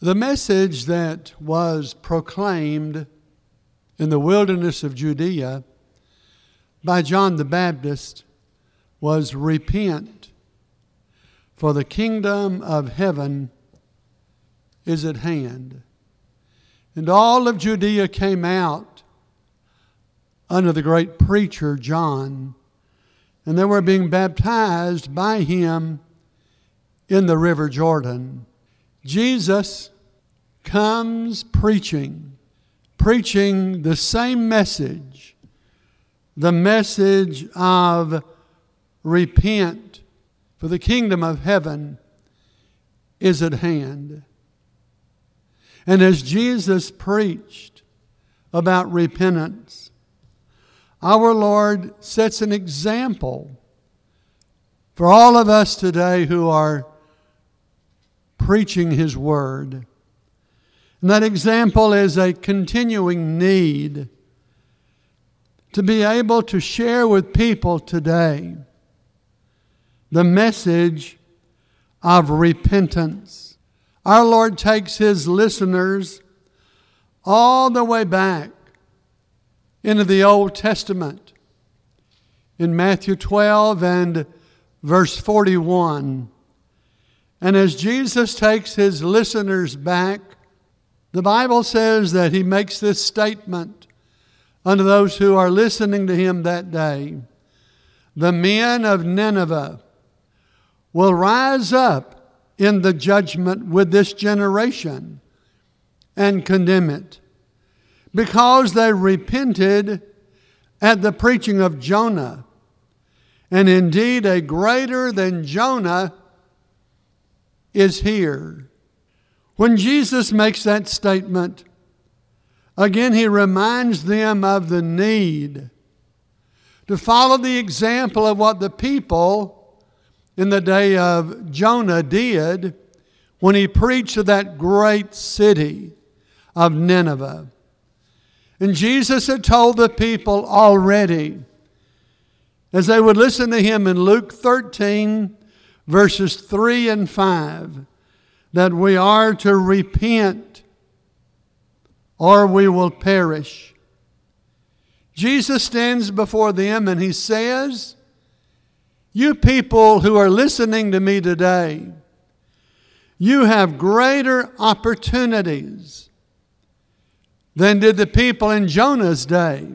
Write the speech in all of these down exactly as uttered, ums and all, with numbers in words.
The message that was proclaimed in the wilderness of Judea by John the Baptist was, "Repent, for the kingdom of heaven is at hand." And all of Judea came out under the great preacher John, and they were being baptized by him in the river Jordan. Jesus comes preaching, preaching the same message, the message of repent, for the kingdom of heaven is at hand. And as Jesus preached about repentance, our Lord sets an example for all of us today who are preaching His Word. And that example is a continuing need to be able to share with people today the message of repentance. Our Lord takes His listeners all the way back into the Old Testament. In Matthew twelve and verse forty-one. And as Jesus takes His listeners back, the Bible says that He makes this statement unto those who are listening to Him that day. The men of Nineveh will rise up in the judgment with this generation and condemn it, because they repented at the preaching of Jonah. And indeed, a greater than Jonah is here. When Jesus makes that statement, again He reminds them of the need to follow the example of what the people in the day of Jonah did when he preached to that great city of Nineveh. And Jesus had told the people already, as they would listen to Him in Luke thirteen, verses three and five, that we are to repent or we will perish. Jesus stands before them and He says, "You people who are listening to me today, you have greater opportunities than did the people in Jonah's day."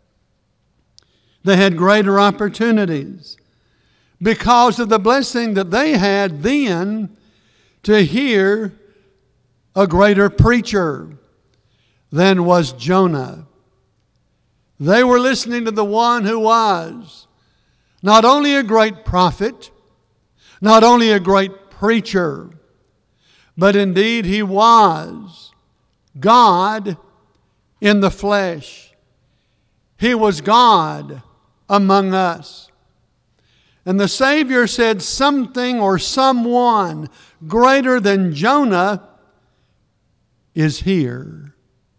They had greater opportunities because of the blessing that they had then to hear a greater preacher than was Jonah. They were listening to the one who was not only a great prophet, not only a great preacher, but indeed He was God in the flesh. He was God among us. And the Savior said something or someone greater than Jonah is here.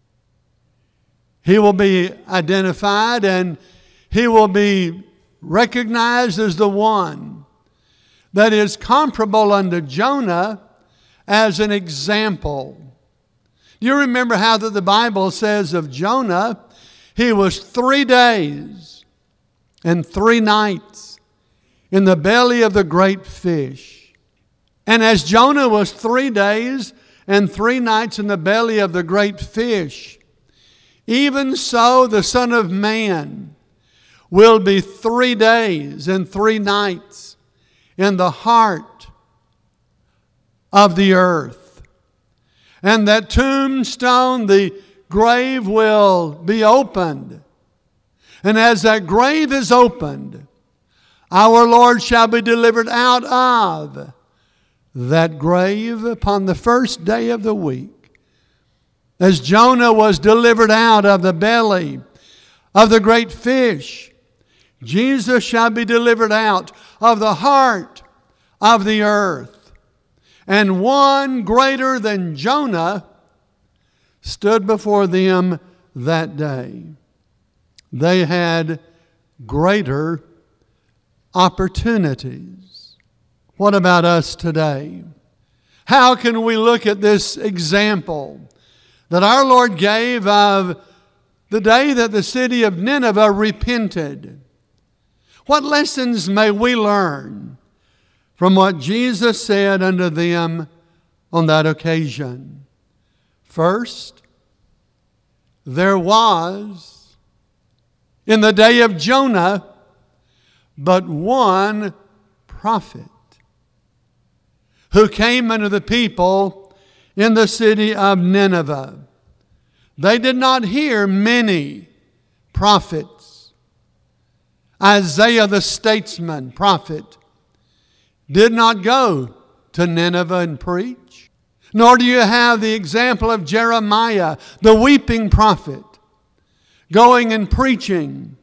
He will be identified and He will be recognized as the one that is comparable unto Jonah as an example. Do you remember how that the Bible says of Jonah, he was three days and three nights in the belly of the great fish. And as Jonah was three days and three nights in the belly of the great fish, even so the Son of Man will be three days and three nights in the heart of the earth. And that tombstone, the grave, will be opened. And as that grave is opened, our Lord shall be delivered out of that grave upon the first day of the week. As Jonah was delivered out of the belly of the great fish, Jesus shall be delivered out of the heart of the earth. And one greater than Jonah stood before them that day. They had greater opportunities. What about us today? How can we look at this example that our Lord gave of the day that the city of Nineveh repented? What lessons may we learn from what Jesus said unto them on that occasion? First, there was, in the day of Jonah, but one prophet who came unto the people in the city of Nineveh. They did not hear many prophets. Isaiah the statesman, prophet, did not go to Nineveh and preach. Nor do you have the example of Jeremiah, the weeping prophet, going and preaching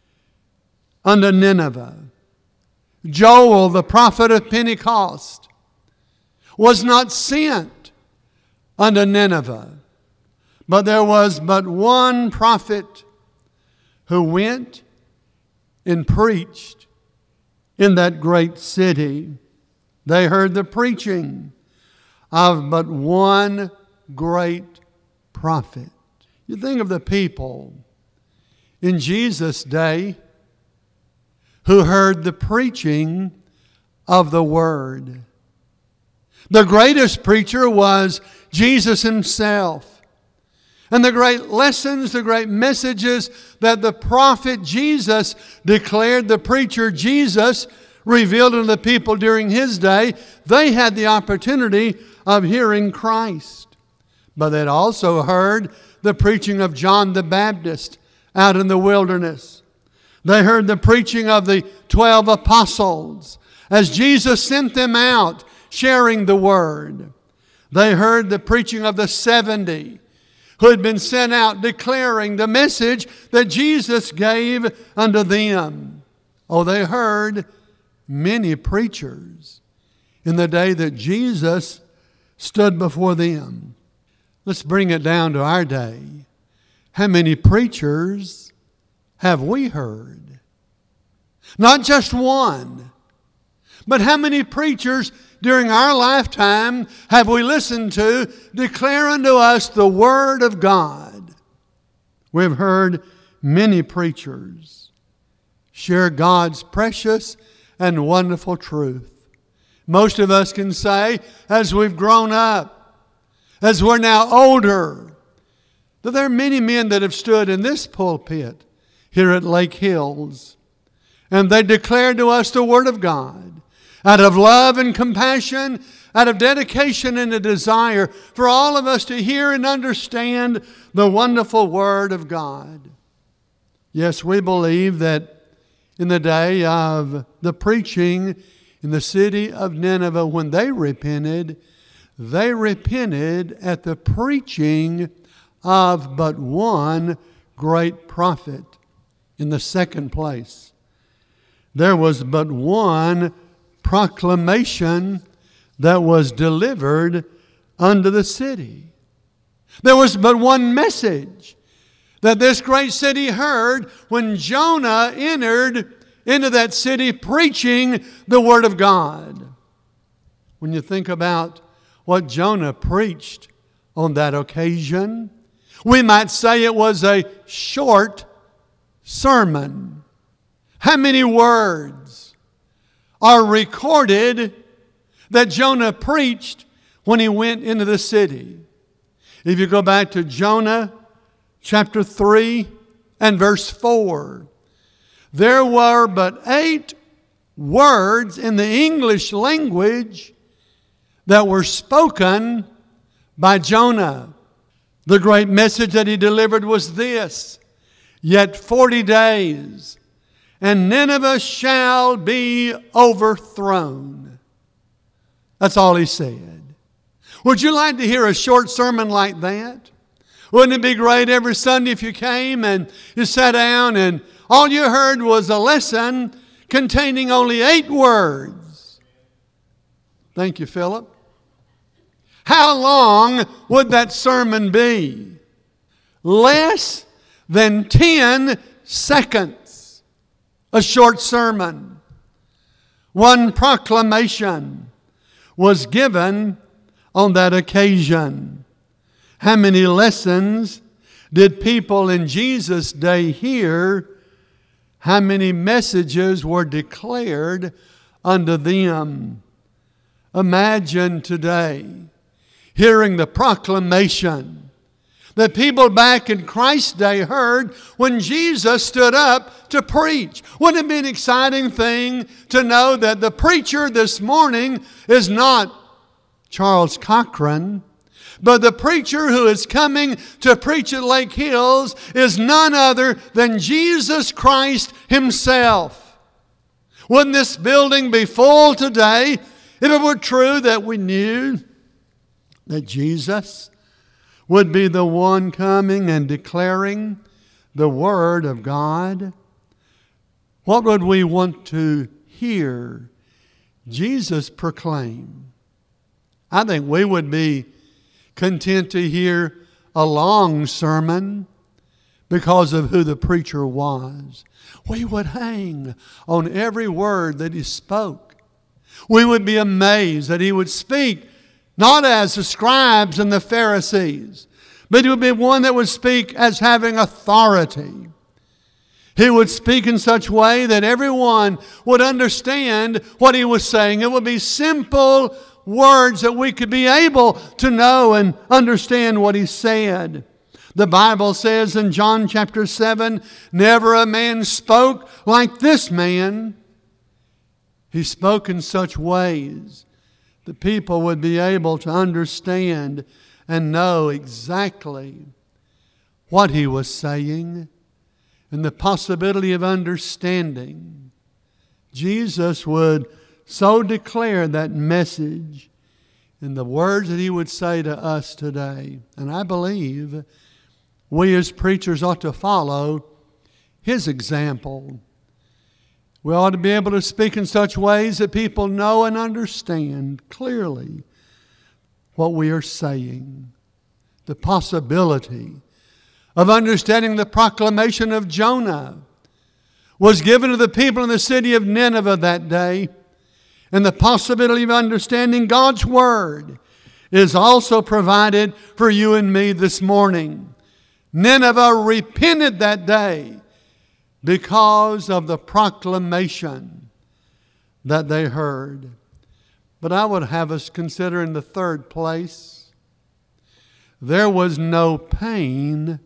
unto Nineveh. Joel, the prophet of Pentecost, was not sent unto Nineveh, but there was but one prophet who went and preached in that great city. They heard the preaching of but one great prophet. You think of the people in Jesus' day who heard the preaching of the Word. The greatest preacher was Jesus himself. And the great lessons, the great messages that the prophet Jesus declared, the preacher Jesus revealed to the people during his day, they had the opportunity of hearing Christ. But they'd also heard the preaching of John the Baptist out in the wilderness. They heard the preaching of the twelve apostles as Jesus sent them out sharing the word. They heard the preaching of the seventy who had been sent out declaring the message that Jesus gave unto them. Oh, they heard many preachers in the day that Jesus stood before them. Let's bring it down to our day. How many preachers have we heard? Not just one, but how many preachers during our lifetime have we listened to declare unto us the Word of God? We've heard many preachers share God's precious and wonderful truth. Most of us can say, as we've grown up, as we're now older, that there are many men that have stood in this pulpit here at Lake Hills, and they declared to us the Word of God out of love and compassion, out of dedication and a desire for all of us to hear and understand the wonderful Word of God. Yes, we believe that in the day of the preaching in the city of Nineveh, when they repented, they repented at the preaching of but one great prophet. In the second place, there was but one proclamation that was delivered unto the city. There was but one message that this great city heard when Jonah entered into that city preaching the Word of God. When you think about what Jonah preached on that occasion, we might say it was a short sermon. How many words are recorded that Jonah preached when he went into the city? If you go back to Jonah chapter three and verse four, there were but eight words in the English language that were spoken by Jonah. The great message that he delivered was this: yet forty days, and Nineveh shall be overthrown. That's all he said. Would you like to hear a short sermon like that? Wouldn't it be great every Sunday if you came and you sat down and all you heard was a lesson containing only eight words? Thank you, Philip. How long would that sermon be? Less than ten seconds. A short sermon. One proclamation was given on that occasion? How many lessons did people in Jesus' day hear? How many messages were declared unto them? Imagine today hearing the proclamation that people back in Christ's day heard when Jesus stood up to preach. Wouldn't it be an exciting thing to know that the preacher this morning is not Charles Cochran, but the preacher who is coming to preach at Lake Hills is none other than Jesus Christ Himself? Wouldn't this building be full today if it were true that we knew that Jesus would be the one coming and declaring the Word of God? What would we want to hear Jesus proclaim? I think we would be content to hear a long sermon because of who the preacher was. We would hang on every word that he spoke. We would be amazed that he would speak not as the scribes and the Pharisees, but he would be one that would speak as having authority. He would speak in such a way that everyone would understand what he was saying. It would be simple words that we could be able to know and understand what he said. The Bible says in John chapter seven, never a man spoke like this man. He spoke in such ways that people would be able to understand and know exactly what he was saying and the possibility of understanding. Jesus would so declare that message in the words that he would say to us today. And I believe we as preachers ought to follow his example. We ought to be able to speak in such ways that people know and understand clearly what we are saying. The possibility of understanding the proclamation of Jonah was given to the people in the city of Nineveh that day. And the possibility of understanding God's Word is also provided for you and me this morning. Nineveh repented that day because of the proclamation that they heard. But I would have us consider in the third place, there was no pain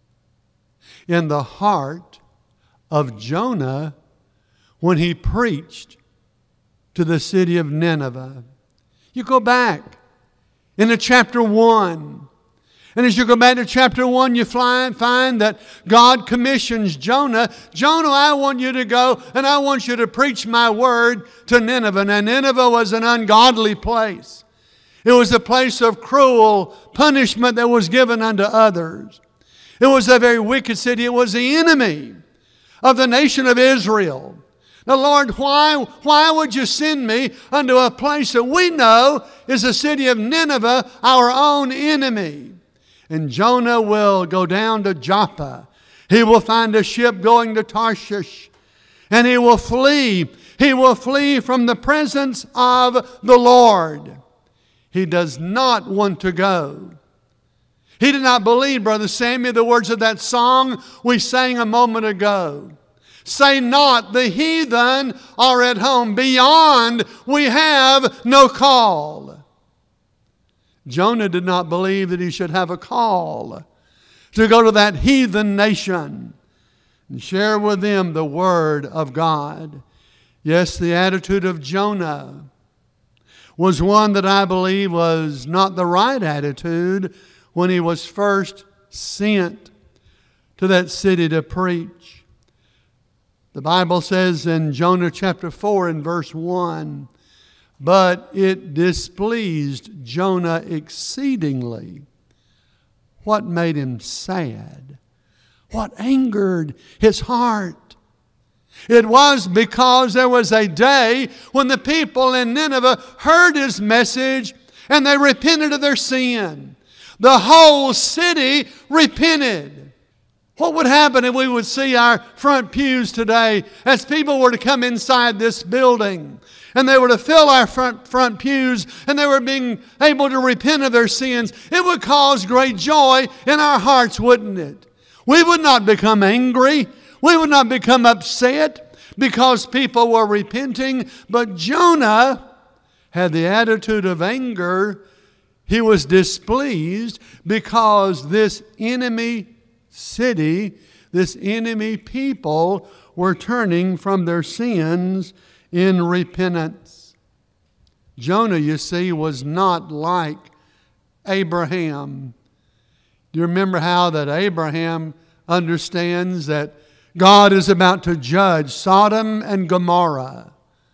in the heart of Jonah when he preached to the city of Nineveh. You go back into chapter one. And as you go back to chapter one, you find that God commissions Jonah. Jonah, I want you to go and I want you to preach my word to Nineveh. Now, Nineveh was an ungodly place. It was a place of cruel punishment that was given unto others. It was a very wicked city. It was the enemy of the nation of Israel. Now, Lord, why, why would you send me unto a place that we know is the city of Nineveh, our own enemy? And Jonah will go down to Joppa. He will find a ship going to Tarshish. And he will flee. He will flee from the presence of the Lord. He does not want to go. He did not believe, Brother Samuel, the words of that song we sang a moment ago. Say not, the heathen are at home. Beyond we have no call. Jonah did not believe that he should have a call to go to that heathen nation and share with them the Word of God. Yes, the attitude of Jonah was one that I believe was not the right attitude when he was first sent to that city to preach. The Bible says in Jonah chapter four and verse one, but it displeased Jonah exceedingly. What made him sad? What angered his heart? It was because there was a day when the people in Nineveh heard his message and they repented of their sin. The whole city repented. What would happen if we would see our front pews today as people were to come inside this building and they were to fill our front, front pews, and they were being able to repent of their sins, it would cause great joy in our hearts, wouldn't it? We would not become angry. We would not become upset because people were repenting. But Jonah had the attitude of anger. He was displeased because this enemy city, this enemy people were turning from their sins in repentance. Jonah, you see, was not like Abraham. Do you remember how that Abraham understands that God is about to judge Sodom and Gomorrah?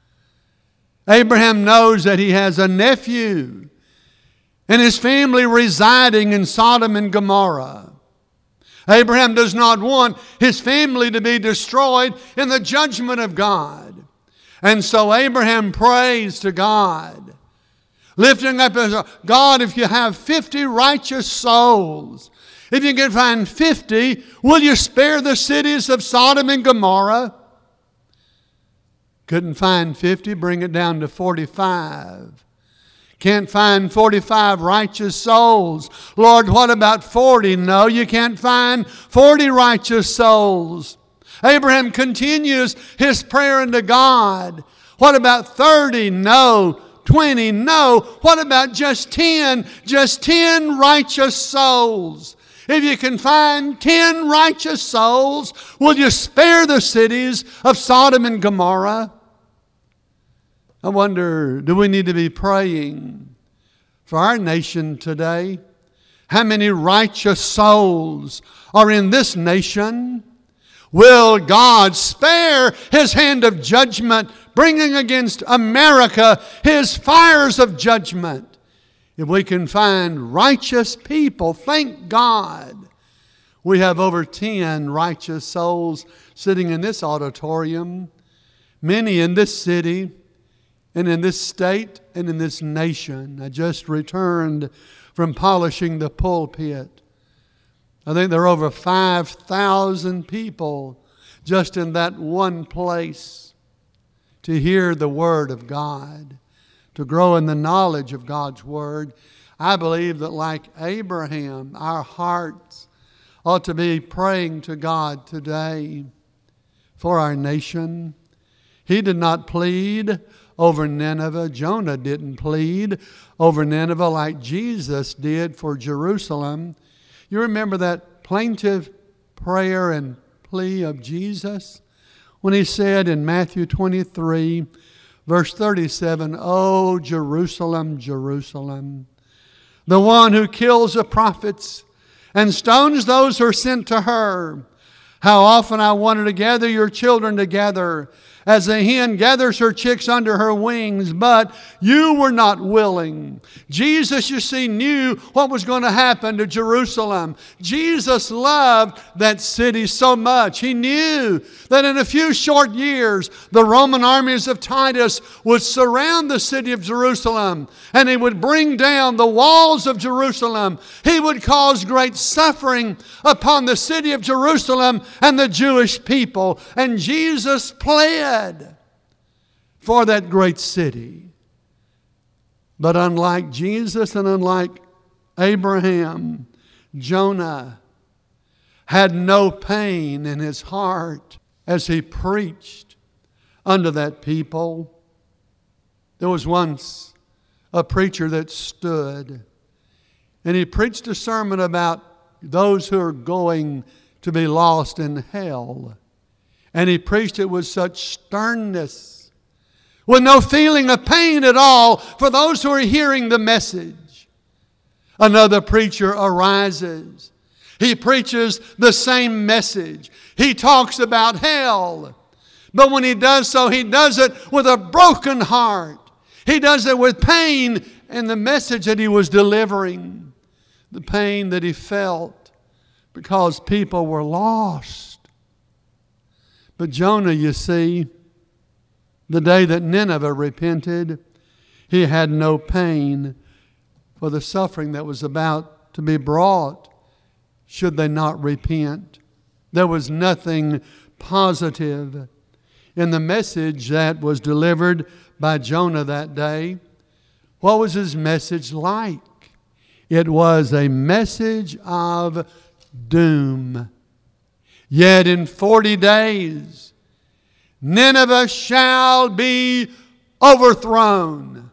Abraham knows that he has a nephew and his family residing in Sodom and Gomorrah. Abraham does not want his family to be destroyed in the judgment of God. And so Abraham prays to God, lifting up his, God, if you have fifty righteous souls, if you can find fifty, will you spare the cities of Sodom and Gomorrah? Couldn't find fifty, bring it down to forty-five. Can't find forty-five righteous souls. Lord, what about forty? No, you can't find forty righteous souls. Abraham continues his prayer unto God. What about thirty? No. twenty? No. What about just ten? Just ten righteous souls. If you can find ten righteous souls, will you spare the cities of Sodom and Gomorrah? I wonder, do we need to be praying for our nation today? How many righteous souls are in this nation? Will God spare His hand of judgment, bringing against America His fires of judgment? If we can find righteous people, thank God. We have over ten righteous souls sitting in this auditorium, many in this city, and in this state, and in this nation. I just returned from polishing the pulpit. I think there are over five thousand people just in that one place to hear the Word of God, to grow in the knowledge of God's Word. I believe that like Abraham, our hearts ought to be praying to God today for our nation. He did not plead over Nineveh. Jonah didn't plead over Nineveh like Jesus did for Jerusalem. You remember that plaintive prayer and plea of Jesus when He said in Matthew twenty-three, verse thirty-seven, "O Jerusalem, Jerusalem, the one who kills the prophets and stones those who are sent to her. How often I wanted to gather your children together as a hen gathers her chicks under her wings, but you were not willing." Jesus, you see, knew what was going to happen to Jerusalem. Jesus loved that city so much. He knew that in a few short years, the Roman armies of Titus would surround the city of Jerusalem, and he would bring down the walls of Jerusalem. He would cause great suffering upon the city of Jerusalem and the Jewish people. And Jesus pled for that great city. But unlike Jesus and unlike Abraham, Jonah had no pain in his heart as he preached unto that people. There was once a preacher that stood, and he preached a sermon about those who are going to be lost in hell. And he preached it with such sternness, with no feeling of pain at all for those who are hearing the message. Another preacher arises. He preaches the same message. He talks about hell. But when he does so, he does it with a broken heart. He does it with pain in the message that he was delivering. The pain that he felt because people were lost. But Jonah, you see, the day that Nineveh repented, he had no pain for the suffering that was about to be brought should they not repent. There was nothing positive in the message that was delivered by Jonah that day. What was his message like? It was a message of doom. Yet in forty days, Nineveh shall be overthrown.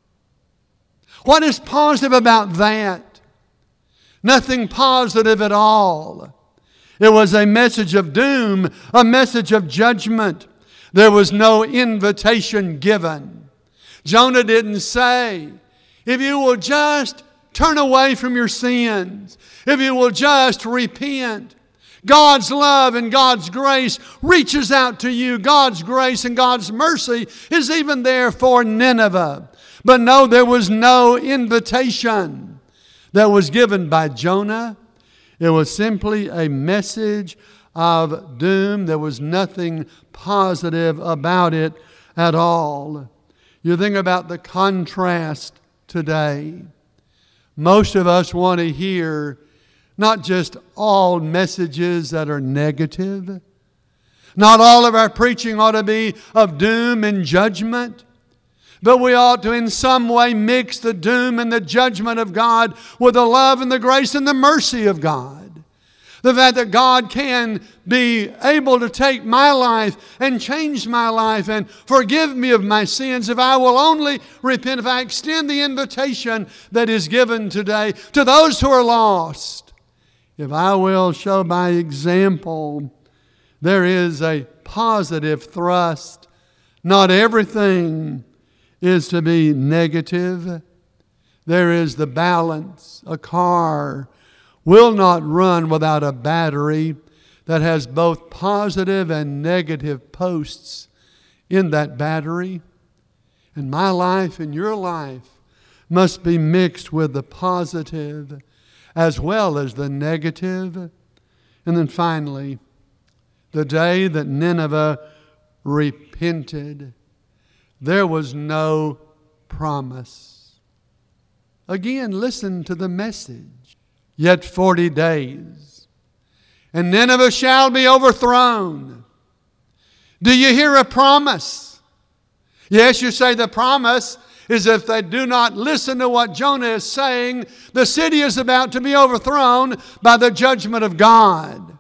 What is positive about that? Nothing positive at all. It was a message of doom, a message of judgment. There was no invitation given. Jonah didn't say, if you will just turn away from your sins, if you will just repent, God's love and God's grace reaches out to you. God's grace and God's mercy is even there for Nineveh. But no, there was no invitation that was given by Jonah. It was simply a message of doom. There was nothing positive about it at all. You think about the contrast today. Most of us want to hear not just all messages that are negative. Not all of our preaching ought to be of doom and judgment. But we ought to in some way mix the doom and the judgment of God with the love and the grace and the mercy of God. The fact that God can be able to take my life and change my life and forgive me of my sins if I will only repent, if I extend the invitation that is given today to those who are lost. If I will show by example, there is a positive thrust. Not everything is to be negative. There is the balance. A car will not run without a battery that has both positive and negative posts in that battery. And my life and your life must be mixed with the positive as well as the negative. And then finally, the day that Nineveh repented, there was no promise. Again, listen to the message. Yet forty days, and Nineveh shall be overthrown. Do you hear a promise? Yes, you say the promise is if they do not listen to what Jonah is saying, the city is about to be overthrown by the judgment of God.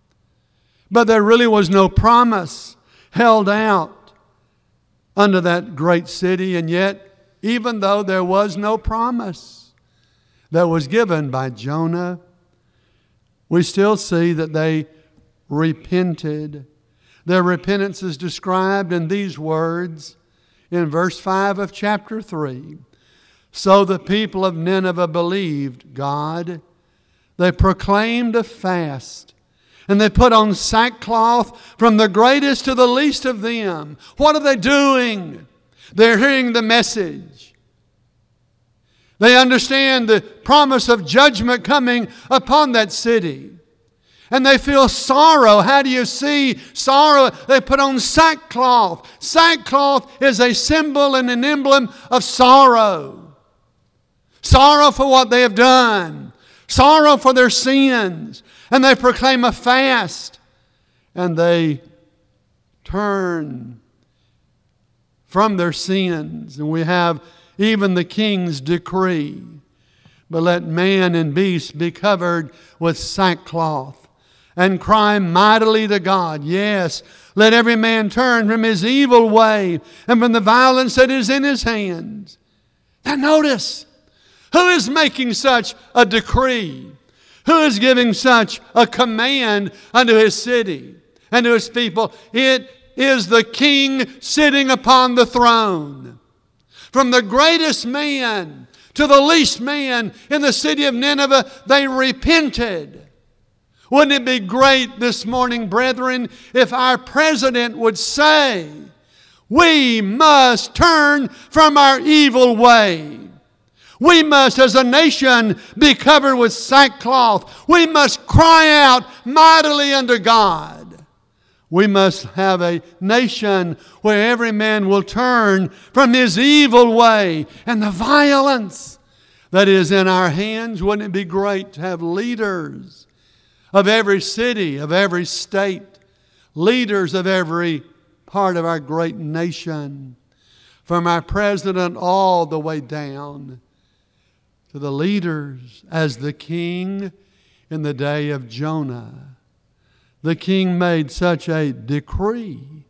But there really was no promise held out unto that great city, and yet, even though there was no promise that was given by Jonah, we still see that they repented. Their repentance is described in these words in verse five of chapter three. So the people of Nineveh believed God. They proclaimed a fast, and they put on sackcloth from the greatest to the least of them. What are they doing? They're hearing the message. They understand the promise of judgment coming upon that city. And they feel sorrow. How do you see sorrow? They put on sackcloth. Sackcloth is a symbol and an emblem of sorrow. Sorrow for what they have done. Sorrow for their sins. And they proclaim a fast. And they turn from their sins. And we have even the king's decree. But let man and beast be covered with sackcloth, and cry mightily to God. Yes, let every man turn from his evil way and from the violence that is in his hands. Now notice, who is making such a decree? Who is giving such a command unto his city and to his people? It is the king sitting upon the throne. From the greatest man to the least man in the city of Nineveh, they repented. Wouldn't it be great this morning, brethren, if our president would say, we must turn from our evil way. We must, as a nation, be covered with sackcloth. We must cry out mightily unto God. We must have a nation where every man will turn from his evil way and the violence that is in our hands. Wouldn't it be great to have leaders of every city, of every state, leaders of every heart of our great nation, from our president all the way down to the leaders, as the king in the day of Jonah. The king made such a decree,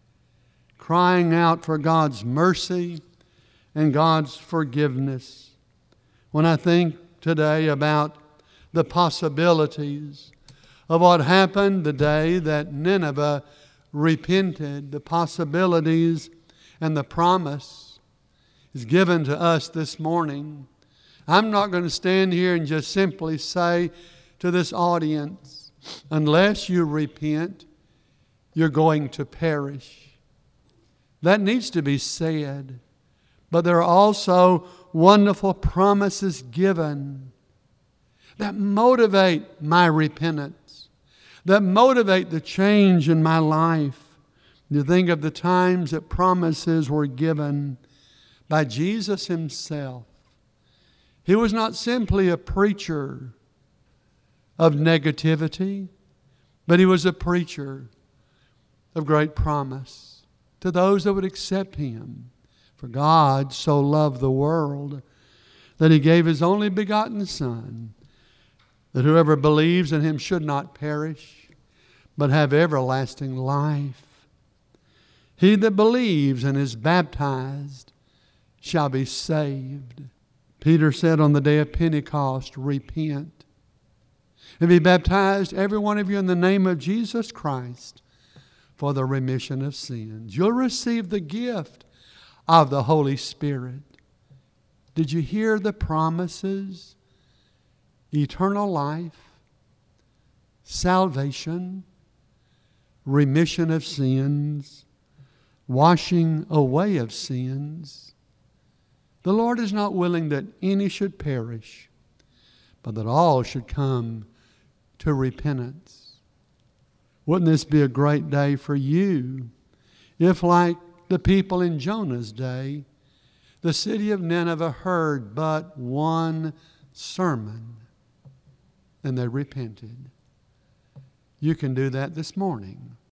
crying out for God's mercy and God's forgiveness. When I think today about the possibilities of what happened the day that Nineveh repented, the possibilities and the promise is given to us this morning. I'm not going to stand here and just simply say to this audience, unless you repent, you're going to perish. That needs to be said. But there are also wonderful promises given that motivate my repentance, that motivate the change in my life. You think of the times that promises were given by Jesus himself. He was not simply a preacher of negativity, but he was a preacher of great promise to those that would accept him. For God so loved the world that he gave his only begotten Son, that whoever believes in him should not perish, but have everlasting life. He that believes and is baptized shall be saved. Peter said on the day of Pentecost, repent and be baptized, every one of you, in the name of Jesus Christ for the remission of sins. You'll receive the gift of the Holy Spirit. Did you hear the promises? Eternal life, salvation, remission of sins, washing away of sins. The Lord is not willing that any should perish, but that all should come to repentance. Wouldn't this be a great day for you if, like the people in Jonah's day, the city of Nineveh heard but one sermon and they repented? You can do that this morning.